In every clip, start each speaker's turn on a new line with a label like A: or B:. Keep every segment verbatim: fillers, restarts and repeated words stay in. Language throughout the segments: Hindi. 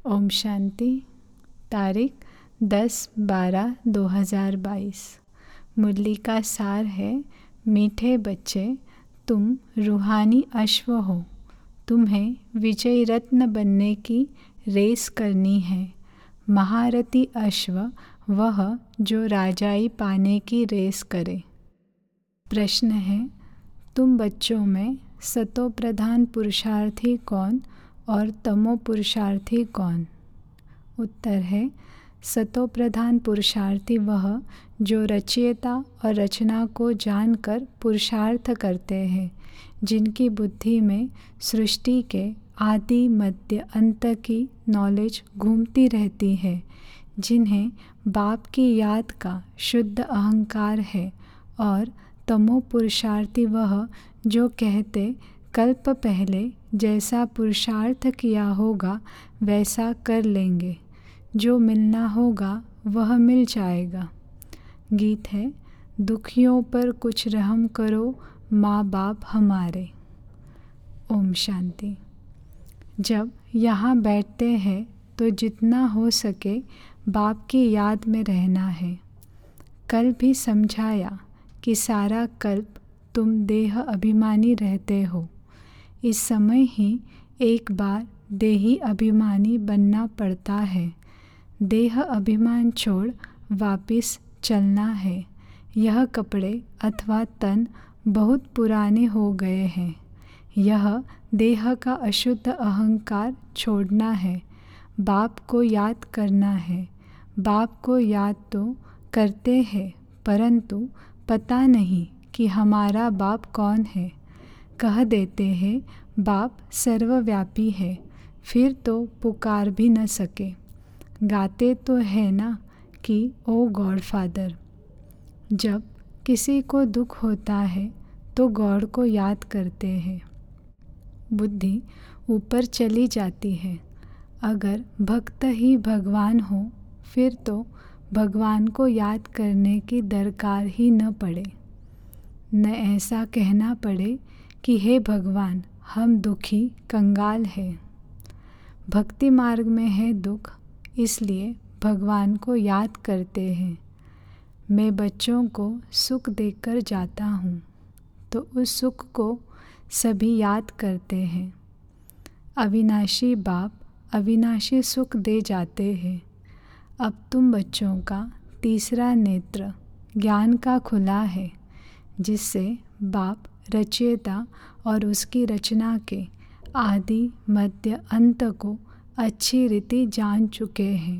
A: ओम शांति। तारीख दस बारह दो हज़ार बाईस। मुरली का सार है, मीठे बच्चे, तुम रूहानी अश्व हो। तुम्हें विजय रत्न बनने की रेस करनी है। महारथी अश्व वह जो राजाई पाने की रेस करे। प्रश्न है, तुम बच्चों में सतो प्रधान पुरुषार्थी कौन और तमो पुरुषार्थी कौन? उत्तर है, सतो प्रधान पुरुषार्थी वह जो रचयिता और रचना को जानकर पुरुषार्थ करते हैं, जिनकी बुद्धि में सृष्टि के आदि मध्य अंत की नॉलेज घूमती रहती है, जिन्हें बाप की याद का शुद्ध अहंकार है। और तमो पुरुषार्थी वह जो कहते कल्प पहले जैसा पुरुषार्थ किया होगा वैसा कर लेंगे, जो मिलना होगा वह मिल जाएगा। गीत है, दुखियों पर कुछ रहम करो माँ बाप हमारे। ओम शांति। जब यहाँ बैठते हैं तो जितना हो सके बाप की याद में रहना है। कल भी समझाया कि सारा कल्प तुम देह अभिमानी रहते हो। इस समय ही एक बार देही अभिमानी बनना पड़ता है। देह अभिमान छोड़ वापिस चलना है। यह कपड़े अथवा तन बहुत पुराने हो गए हैं। यह देह का अशुद्ध अहंकार छोड़ना है। बाप को याद करना है। बाप को याद तो करते हैं, परंतु पता नहीं कि हमारा बाप कौन है। कह देते हैं बाप सर्वव्यापी है, फिर तो पुकार भी न सके। गाते तो है ना कि ओ गॉड फादर। जब किसी को दुख होता है तो गॉड को याद करते हैं। बुद्धि ऊपर चली जाती है। अगर भक्त ही भगवान हो फिर तो भगवान को याद करने की दरकार ही न पड़े। न ऐसा कहना पड़े कि हे भगवान हम दुखी कंगाल हैं। भक्ति मार्ग में है दुख, इसलिए भगवान को याद करते हैं। मैं बच्चों को सुख देकर जाता हूँ तो उस सुख को सभी याद करते हैं। अविनाशी बाप अविनाशी सुख दे जाते हैं। अब तुम बच्चों का तीसरा नेत्र ज्ञान का खुला है, जिससे बाप रचयिता और उसकी रचना के आदि मध्य अंत को अच्छी रीति जान चुके हैं।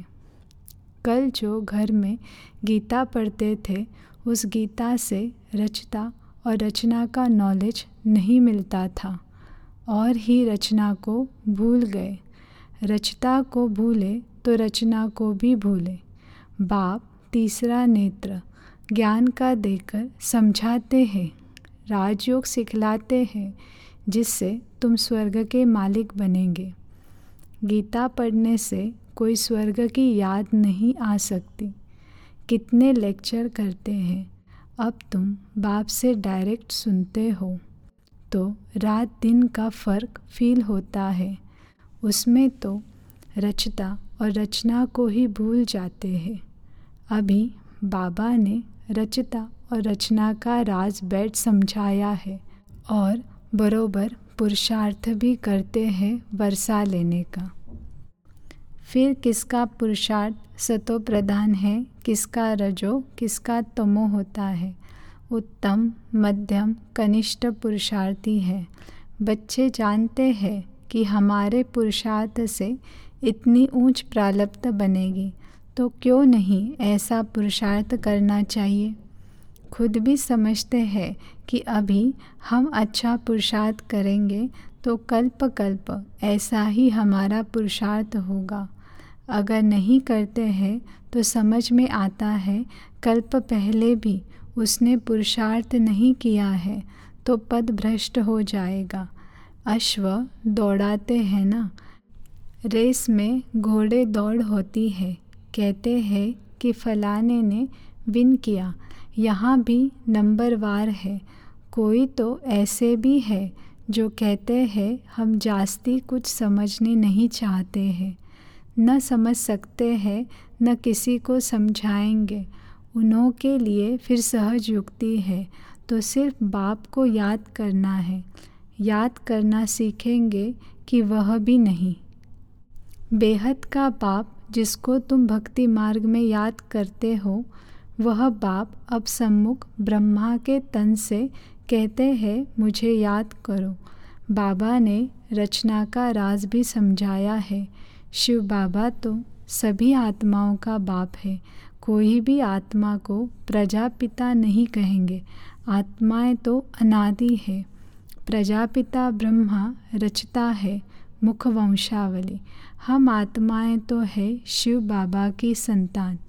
A: कल जो घर में गीता पढ़ते थे, उस गीता से रचता और रचना का नॉलेज नहीं मिलता था और ही रचना को भूल गए। रचता को भूले तो रचना को भी भूले। बाप तीसरा नेत्र ज्ञान का देकर समझाते हैं, राजयोग सिखलाते हैं, जिससे तुम स्वर्ग के मालिक बनेंगे। गीता पढ़ने से कोई स्वर्ग की याद नहीं आ सकती। कितने लेक्चर करते हैं, अब तुम बाप से डायरेक्ट सुनते हो तो रात दिन का फ़र्क फील होता है। उसमें तो रचता और रचना को ही भूल जाते हैं। अभी बाबा ने रचता और रचना का राज बैठ समझाया है और बरोबर पुरुषार्थ भी करते हैं वर्षा लेने का। फिर किसका पुरुषार्थ सतो प्रधान है, किसका रजो, किसका तमो होता है। उत्तम, मध्यम, कनिष्ठ पुरुषार्थी है। बच्चे जानते हैं कि हमारे पुरुषार्थ से इतनी ऊंच प्रालब्ध बनेगी, तो क्यों नहीं ऐसा पुरुषार्थ करना चाहिए। खुद भी समझते हैं कि अभी हम अच्छा पुरुषार्थ करेंगे तो कल्प कल्प ऐसा ही हमारा पुरुषार्थ होगा। अगर नहीं करते हैं तो समझ में आता है कल्प पहले भी उसने पुरुषार्थ नहीं किया है तो पद भ्रष्ट हो जाएगा। अश्व दौड़ाते हैं ना, रेस में घोड़े दौड़ होती है। कहते हैं कि फलाने ने विन किया। यहाँ भी नंबरवार है। कोई तो ऐसे भी है जो कहते हैं हम जास्ती कुछ समझने नहीं चाहते हैं। न समझ सकते हैं न किसी को समझाएंगे। उन्हों के लिए फिर सहज युक्ति है, तो सिर्फ बाप को याद करना है। याद करना सीखेंगे कि वह भी नहीं। बेहद का बाप जिसको तुम भक्ति मार्ग में याद करते हो, वह बाप अब सम्मुख ब्रह्मा के तन से कहते हैं मुझे याद करो। बाबा ने रचना का राज भी समझाया है। शिव बाबा तो सभी आत्माओं का बाप है। कोई भी आत्मा को प्रजापिता नहीं कहेंगे। आत्माएं तो अनादि है। प्रजापिता ब्रह्मा रचता है मुख वंशावली। हम आत्माएं तो है शिव बाबा की संतान।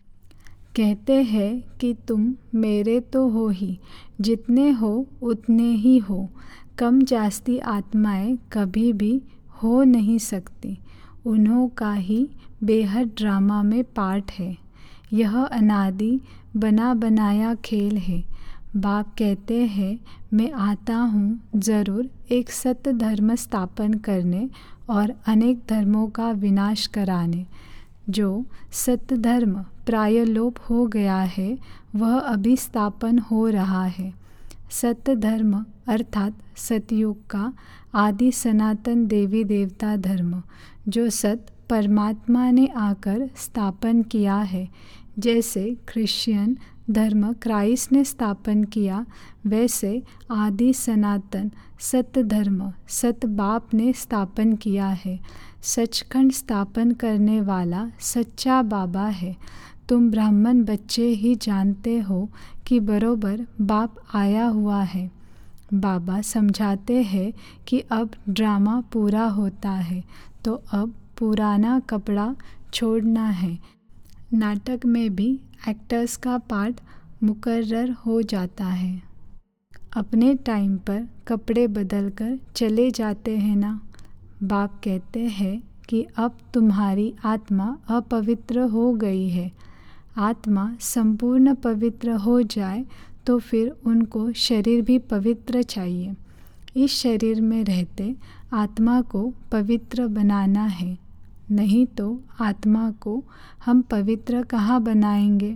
A: कहते हैं कि तुम मेरे तो हो ही, जितने हो उतने ही हो। कम जास्ती आत्माएं कभी भी हो नहीं सकती। उन्हों का ही बेहद ड्रामा में पार्ट है। यह अनादि बना बनाया खेल है। बाप कहते हैं मैं आता हूँ ज़रूर एक सत्य धर्म स्थापन करने और अनेक धर्मों का विनाश कराने। जो सत्य धर्म प्राय लोप हो गया है, वह अभी स्थापन हो रहा है। सत्य धर्म अर्थात सतयुग का आदि सनातन देवी देवता धर्म, जो सत परमात्मा ने आकर स्थापन किया है। जैसे क्रिश्चियन धर्म क्राइस्ट ने स्थापन किया, वैसे आदि सनातन सत्य धर्म सत बाप ने स्थापन किया है। सचखंड स्थापन करने वाला सच्चा बाबा है। तुम ब्राह्मण बच्चे ही जानते हो कि बरोबर बाप आया हुआ है। बाबा समझाते हैं कि अब ड्रामा पूरा होता है, तो अब पुराना कपड़ा छोड़ना है। नाटक में भी एक्टर्स का पार्ट मुकर्रर हो जाता है। अपने टाइम पर कपड़े बदलकर चले जाते हैं ना। बाप कहते हैं कि अब तुम्हारी आत्मा अपवित्र हो गई है। आत्मा संपूर्ण पवित्र हो जाए तो फिर उनको शरीर भी पवित्र चाहिए। इस शरीर में रहते आत्मा को पवित्र बनाना है, नहीं तो आत्मा को हम पवित्र कहाँ बनाएंगे।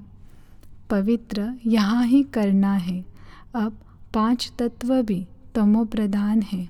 A: पवित्र यहाँ ही करना है। अब पांच तत्व भी तमो प्रधान है।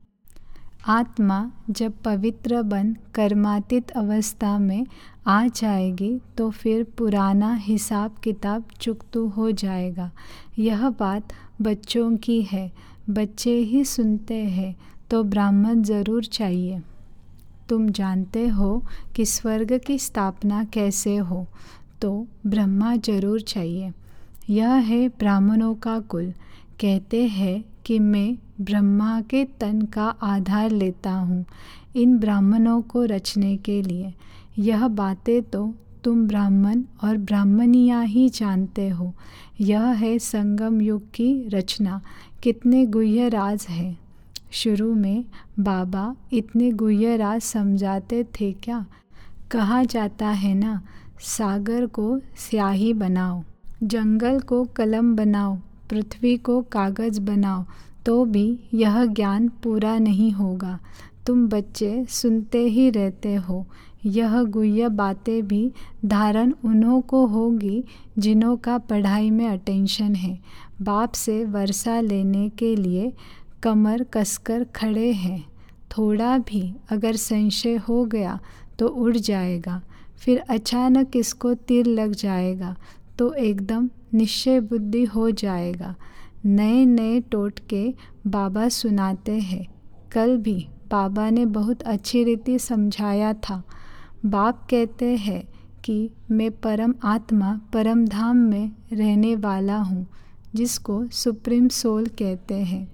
A: आत्मा जब पवित्र बन कर्मातीत अवस्था में आ जाएगी तो फिर पुराना हिसाब किताब चुकतू हो जाएगा। यह बात बच्चों की है। बच्चे ही सुनते हैं तो ब्राह्मण ज़रूर चाहिए। तुम जानते हो कि स्वर्ग की स्थापना कैसे हो, तो ब्रह्मा जरूर चाहिए। यह है ब्राह्मणों का कुल। कहते हैं कि मैं ब्रह्मा के तन का आधार लेता हूँ इन ब्राह्मणों को रचने के लिए। यह बातें तो तुम ब्राह्मण और ब्राह्मणियाँ ही जानते हो। यह है संगम युग की रचना। कितने गुह्य राज है। शुरू में बाबा इतने गुह्य राज समझाते थे क्या। कहा जाता है ना, सागर को स्याही बनाओ, जंगल को कलम बनाओ, पृथ्वी को कागज़ बनाओ, तो भी यह ज्ञान पूरा नहीं होगा। तुम बच्चे सुनते ही रहते हो। यह गुह्य बातें भी धारण उन्हों को होगी जिन्हों का पढ़ाई में अटेंशन है। बाप से वर्षा लेने के लिए कमर कसकर खड़े हैं। थोड़ा भी अगर संशय हो गया तो उड़ जाएगा। फिर अचानक इसको तीर लग जाएगा तो एकदम निश्चय बुद्धि हो जाएगा। नए नए टोटके बाबा सुनाते हैं। कल भी बाबा ने बहुत अच्छी रीति समझाया था। बाप कहते हैं कि मैं परम आत्मा परम धाम में रहने वाला हूँ, जिसको सुप्रीम सोल कहते हैं।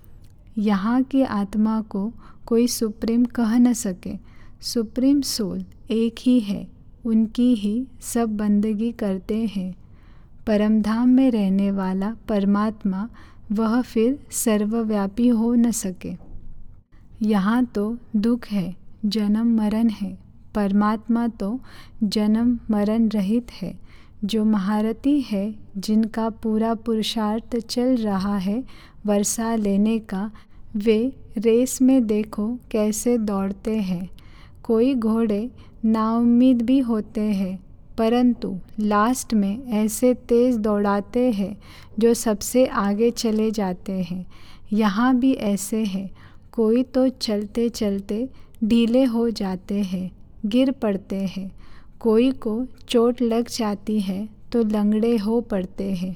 A: यहाँ की आत्मा को कोई सुप्रीम कह न सके। सुप्रीम सोल एक ही है, उनकी ही सब बंदगी करते हैं। परमधाम में रहने वाला परमात्मा वह फिर सर्वव्यापी हो न सके। यहाँ तो दुख है, जन्म मरण है। परमात्मा तो जन्म मरण रहित है। जो महारथी है, जिनका पूरा पुरुषार्थ चल रहा है वर्षा लेने का, वे रेस में देखो कैसे दौड़ते हैं। कोई घोड़े नाउम्मीद भी होते हैं, परंतु लास्ट में ऐसे तेज़ दौड़ाते हैं जो सबसे आगे चले जाते हैं। यहाँ भी ऐसे है, कोई तो चलते चलते ढीले हो जाते हैं, गिर पड़ते हैं, कोई को चोट लग जाती है तो लंगड़े हो पड़ते हैं।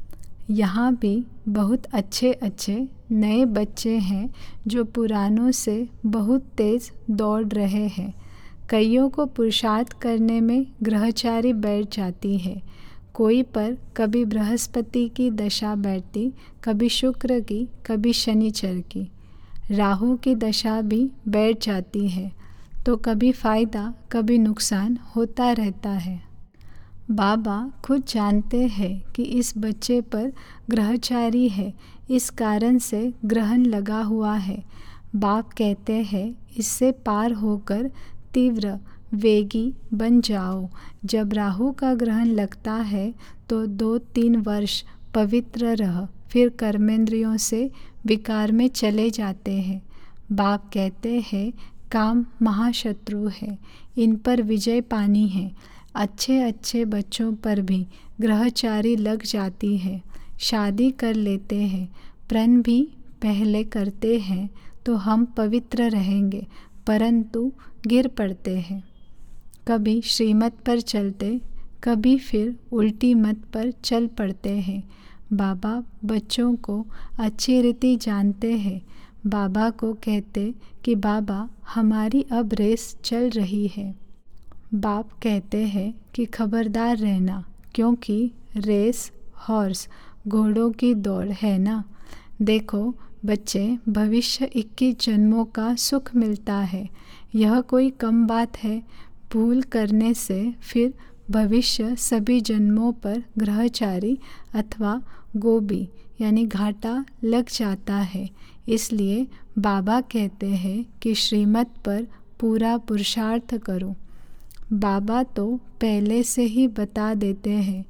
A: यहाँ भी बहुत अच्छे अच्छे नए बच्चे हैं जो पुरानों से बहुत तेज़ दौड़ रहे हैं। कईयों को पुरुषार्थ करने में ग्रहचारी बैठ जाती है। कोई पर कभी बृहस्पति की दशा बैठती, कभी शुक्र की, कभी शनिचर की। राहु की दशा भी बैठ जाती है तो कभी फ़ायदा कभी नुकसान होता रहता है। बाबा खुद जानते हैं कि इस बच्चे पर ग्रहचारी है, इस कारण से ग्रहण लगा हुआ है। बाप कहते हैं इससे पार होकर तीव्र वेगी बन जाओ। जब राहु का ग्रहण लगता है तो दो तीन वर्ष पवित्र रह, फिर कर्मेंद्रियों से विकार में चले जाते हैं। बाप कहते हैं काम महाशत्रु है, इन पर विजय पानी है। अच्छे अच्छे बच्चों पर भी ग्रहचारी लग जाती है, शादी कर लेते हैं, प्रण भी पहले करते हैं तो हम पवित्र रहेंगे, परंतु गिर पड़ते हैं। कभी श्रीमत पर चलते, कभी फिर उल्टी मत पर चल पड़ते हैं। बाबा बच्चों को अच्छी रीति जानते हैं। बाबा को कहते कि बाबा हमारी अब रेस चल रही है। बाप कहते हैं कि खबरदार रहना, क्योंकि रेस हॉर्स घोड़ों की दौड़ है ना। देखो बच्चे, भविष्य इक्कीस जन्मों का सुख मिलता है, यह कोई कम बात है। भूल करने से फिर भविष्य सभी जन्मों पर ग्रहचारी अथवा गोबी यानी घाटा लग जाता है। इसलिए बाबा कहते हैं कि श्रीमत पर पूरा पुरुषार्थ करो। बाबा तो पहले से ही बता देते हैं,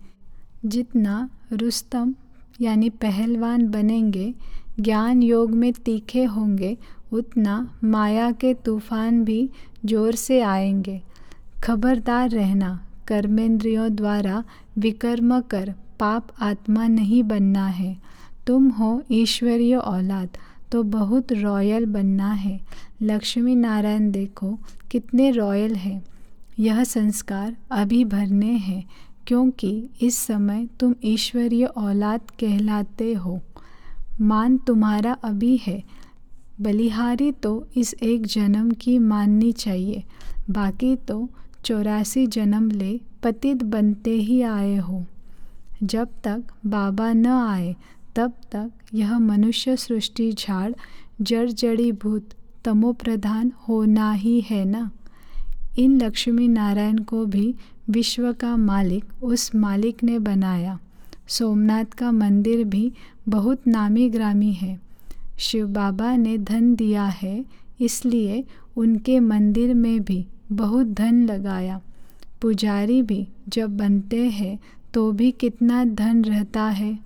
A: जितना रुस्तम यानी पहलवान बनेंगे, ज्ञान योग में तीखे होंगे, उतना माया के तूफान भी जोर से आएंगे। खबरदार रहना, कर्मेंद्रियों द्वारा विकर्म कर पाप आत्मा नहीं बनना है। तुम हो ईश्वरीय औलाद तो बहुत रॉयल बनना है। लक्ष्मी नारायण देखो कितने रॉयल हैं। यह संस्कार अभी भरने हैं, क्योंकि इस समय तुम ईश्वरीय औलाद कहलाते हो। मान तुम्हारा अभी है, बलिहारी तो इस एक जन्म की माननी चाहिए, बाकी तो चौरासी जन्म ले पतित बनते ही आए हो। जब तक बाबा न आए तब तक यह मनुष्य सृष्टि झाड़ जड़ जड़ी भूत तमोप्रधान होना ही है ना। इन लक्ष्मी नारायण को भी विश्व का मालिक उस मालिक ने बनाया। सोमनाथ का मंदिर भी बहुत नामी ग्रामी है। शिव बाबा ने धन दिया है, इसलिए उनके मंदिर में भी बहुत धन लगाया। पुजारी भी जब बनते हैं तो भी कितना धन रहता है।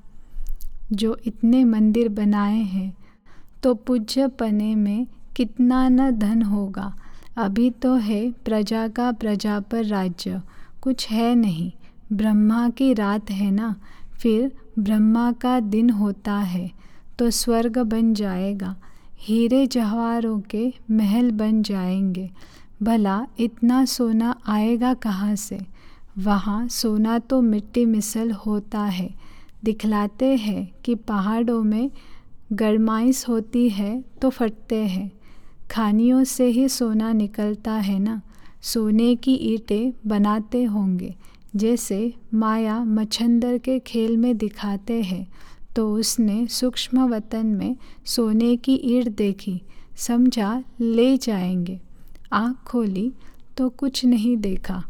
A: जो इतने मंदिर बनाए हैं तो पूज्य पने में कितना न धन होगा। अभी तो है प्रजा का प्रजा पर राज्य, कुछ है नहीं। ब्रह्मा की रात है ना, फिर ब्रह्मा का दिन होता है तो स्वर्ग बन जाएगा, हीरे जवाहरों के महल बन जाएंगे। भला इतना सोना आएगा कहाँ से? वहाँ सोना तो मिट्टी मिसल होता है। दिखलाते हैं कि पहाड़ों में गरमाइश होती है तो फटते हैं। खानियों से ही सोना निकलता है ना। सोने की ईंटें बनाते होंगे, जैसे माया मच्छंदर के खेल में दिखाते हैं। तो उसने सूक्ष्म वतन में सोने की ईंट देखी, समझा ले जाएंगे। आँख खोली तो कुछ नहीं देखा।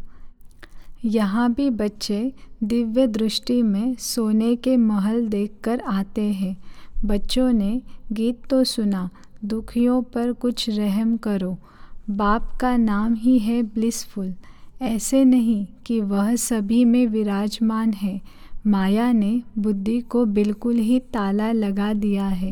A: यहाँ भी बच्चे दिव्य दृष्टि में सोने के महल देखकर आते हैं। बच्चों ने गीत तो सुना, दुखियों पर कुछ रहम करो। बाप का नाम ही है ब्लिसफुल। ऐसे नहीं कि वह सभी में विराजमान है। माया ने बुद्धि को बिल्कुल ही ताला लगा दिया है।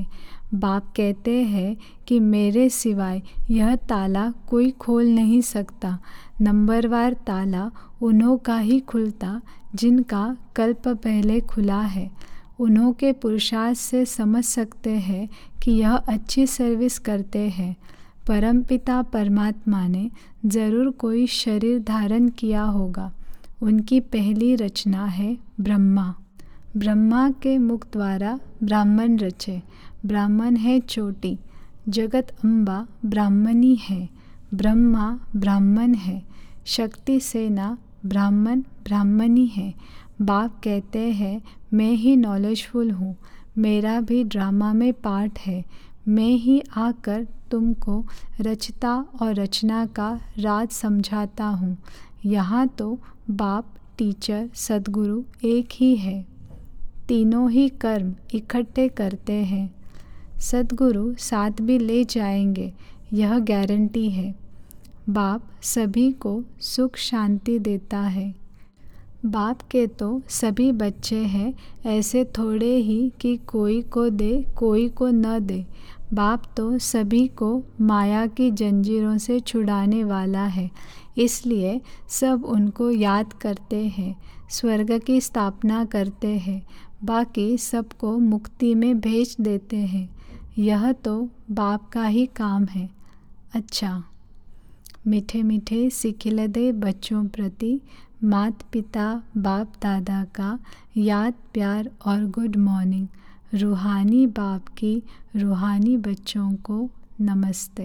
A: बाप कहते हैं कि मेरे सिवाय यह ताला कोई खोल नहीं सकता। नंबरवार ताला उन्हों का ही खुलता जिनका कल्प पहले खुला है। उन्हों के पुरुषार्थ से समझ सकते हैं कि यह अच्छी सर्विस करते हैं। परमपिता परमात्मा ने ज़रूर कोई शरीर धारण किया होगा। उनकी पहली रचना है ब्रह्मा। ब्रह्मा के मुख द्वारा ब्राह्मण रचे। ब्राह्मण है चोटी। जगत अम्बा ब्राह्मणी है। ब्रह्मा ब्राह्मण है। शक्ति सेना ब्राह्मण ब्राह्मणी है। बाप कहते हैं मैं ही नॉलेजफुल हूँ। मेरा भी ड्रामा में पार्ट है। मैं ही आकर तुमको रचता और रचना का राज समझाता हूँ। यहाँ तो बाप, टीचर, सद्गुरु एक ही है। तीनों ही कर्म इकट्ठे करते हैं। सद्गुरु साथ भी ले जाएंगे, यह गारंटी है। बाप सभी को सुख शांति देता है। बाप के तो सभी बच्चे हैं, ऐसे थोड़े ही कि कोई को दे कोई को न दे। बाप तो सभी को माया की जंजीरों से छुड़ाने वाला है, इसलिए सब उनको याद करते हैं, स्वर्ग की स्थापना करते हैं, बाकी सबको मुक्ति में भेज देते हैं। यह तो बाप का ही काम है। अच्छा, मीठे मीठे सिखिलदे बच्चों प्रति माता पिता बाप दादा का याद प्यार और गुड मॉर्निंग। रूहानी बाप की रूहानी बच्चों को नमस्ते।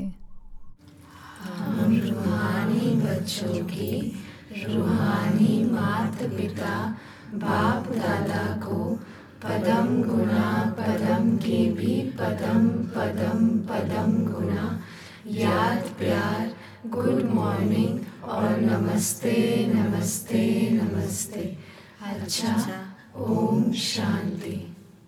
B: हम रूहानी बच्चों की रूहानी माता पिता बाप दादा को पदम गुना पदम के भी पदम पदम पदम गुना याद प्यार गुड मॉर्निंग और नमस्ते नमस्ते नमस्ते। अच्छा, ओम शांति।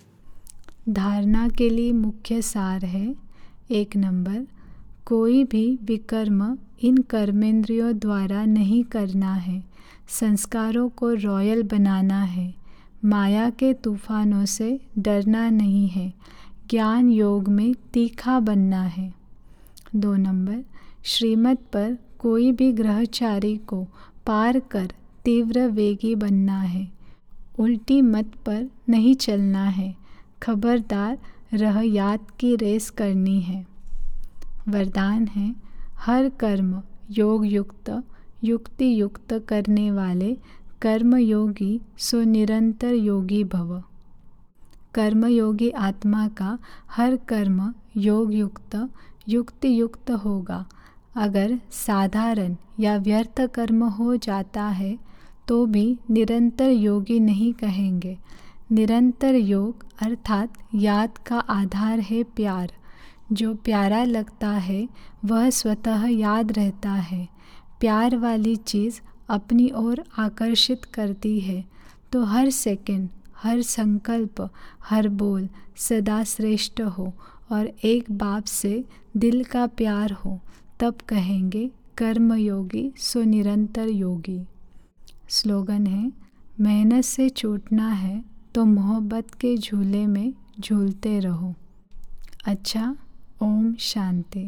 A: धारणा के लिए मुख्य सार है। एक नंबर, कोई भी विकर्म इन कर्मेंद्रियों द्वारा नहीं करना है। संस्कारों को रॉयल बनाना है। माया के तूफानों से डरना नहीं है। ज्ञान योग में तीखा बनना है। दो नंबर, श्रीमत पर कोई भी ग्रहचारी को पार कर तीव्र वेगी बनना है। उल्टी मत पर नहीं चलना है। खबरदार रह याद की रेस करनी है। वरदान है, हर कर्म योग युक्त युक्ति युक्त करने वाले कर्मयोगी सो निरंतर योगी भव। कर्मयोगी आत्मा का हर कर्म योग युक्त युक्ति युक्त होगा। अगर साधारण या व्यर्थ कर्म हो जाता है तो भी निरंतर योगी नहीं कहेंगे। निरंतर योग अर्थात याद का आधार है प्यार। जो प्यारा लगता है वह स्वतः याद रहता है। प्यार वाली चीज़ अपनी ओर आकर्षित करती है, तो हर सेकंड, हर संकल्प, हर बोल सदा श्रेष्ठ हो और एक बाप से दिल का प्यार हो, तब कहेंगे कर्मयोगी सो निरंतर योगी। स्लोगन है, मेहनत से छूटना है तो मोहब्बत के झूले में झूलते रहो। अच्छा, ओम शांति।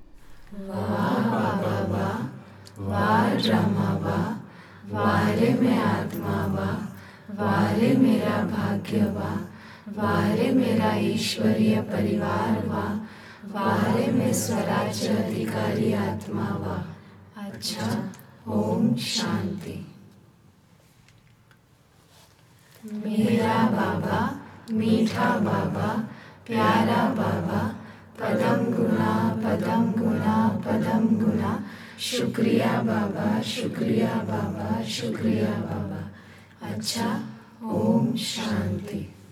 B: वाह बाबा वाह, वाह ड्रामा वाह, वाह रे मैं आत्मा वाह, वाह रे मेरा भाग्य वाह, वाह रे मेरा ईश्वरीय परिवार वाह, वाह रे मैं स्वराज्य अधिकारी आत्मा वाह। अच्छा, ओम शांति। मेरा बाबा मीठा बाबा प्यारा बाबा पदम गुना पदम गुना पदम गुना शुक्रिया बाबा शुक्रिया बाबा शुक्रिया बाबा। अच्छा, ओम शांति।